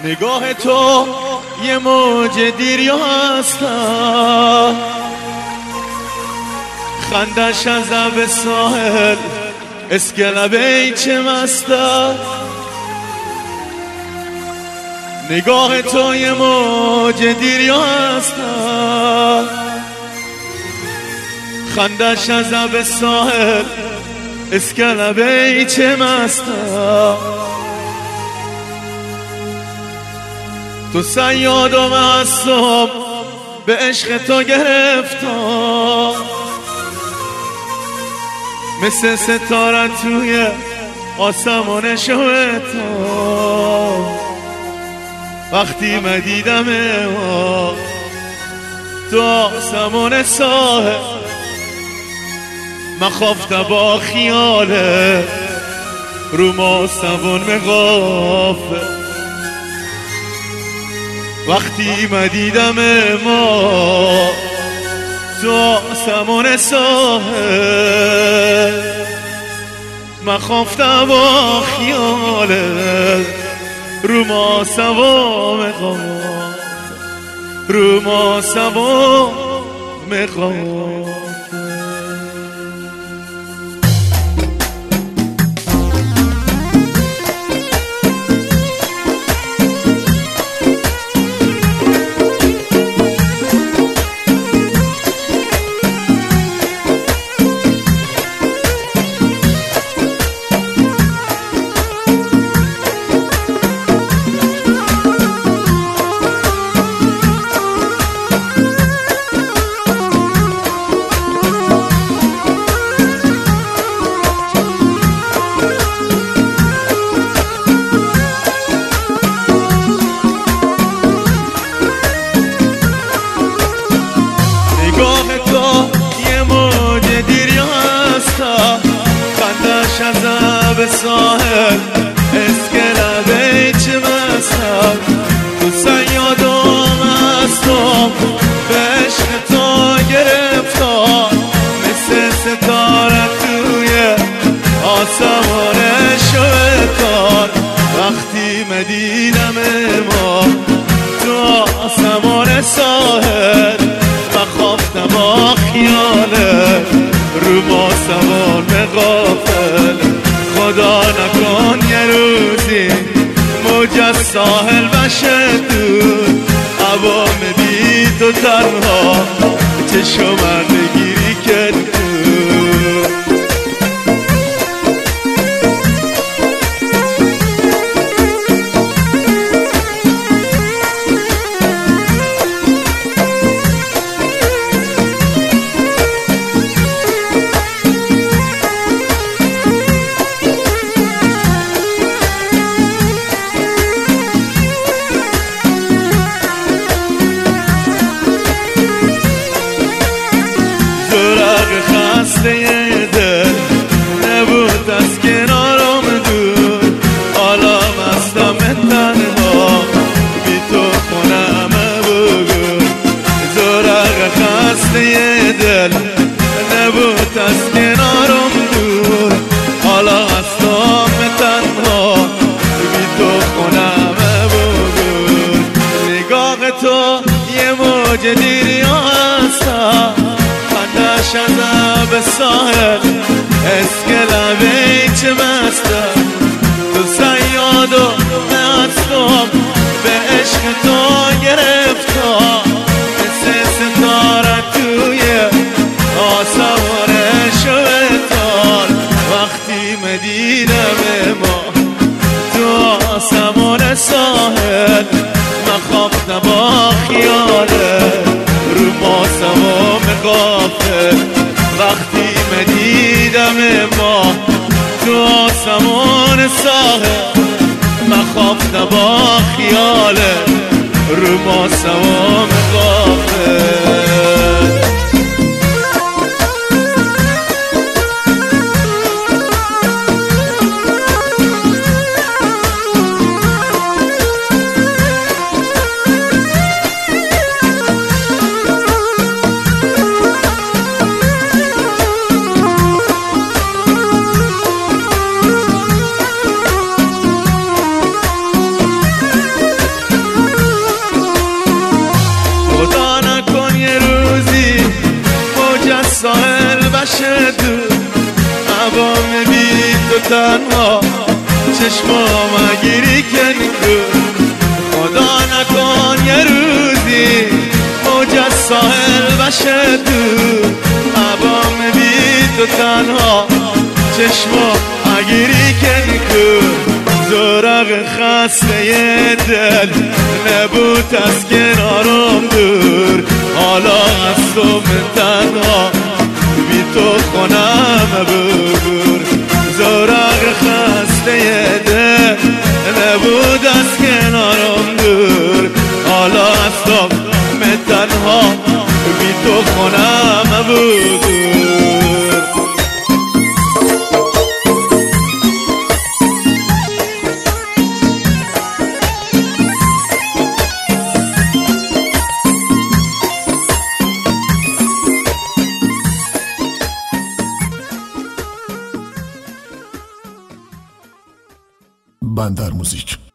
نگاه تو یه موج دیریا هستم، خندش از لب ساحل اسکلبه چه مسته. نگاه تو یه موج دیریا هستم، خندش از لب ساحل اسکلبه چه مسته. تو صیاد و معصوم به عشق تو گرفتم، مثل ستاره توی آسمان شوه تو. وقتی من دیدم تو آسمان ساحل، من خفته با خیاله رو ما سوان مغافه. وقتی من دیدم ما تو آسمان ساحل، من خفته با خیاله رو ما سوا مغافه، رو ما سوا مغافه. به ساحل اسکلبه چه مسته. تو صیاد و مستم به عشق تو گرفتار، مثل ستاره توی آسمان شوکار. وقتی مدیدم ما تو آسمان ساحل، من خفتم با خیاله رو ما سوان مغافل. خدا نکن یه روزی موج از ساحل بشه دور، عوام بی تو تنها چشم من بگیری که دور. خسته دل نبود از کنارم دور، حالا مستم تنها بی تو خونم بگو. زرق خسته دل نبود از کنارم دور، حالا مستم تنها بی تو خونم بگو. نگاه تو یه موج دیریا هستم، خندش از لب ساحل اسکلبه چه مسته. تو صیاد و معصوم به عشق تو گرفتار، مثل ستاره توی آسمان شوکار. وقتی مدیدم ما تو آسمان ساحل، من خفتم با خیاله رو ما سوا مغافل. وقتی مدیدم ما تو آسمان ساحل، من خفتم با خیاله رو ما سوا مغافل. عبام بی تو تنها چشمام گیری کن خدا نکن یه روزی موج از ساحل بشه دور عبام بی تو تنها چشمام گیری کن زورق خسته دل نبود از کنارم دور حالا از تو من تنها بی تو خونم ببور زورق خسته دل نبود از کنارم دور حالا از تو من تنها بی تو خونم ببور بندر موزیک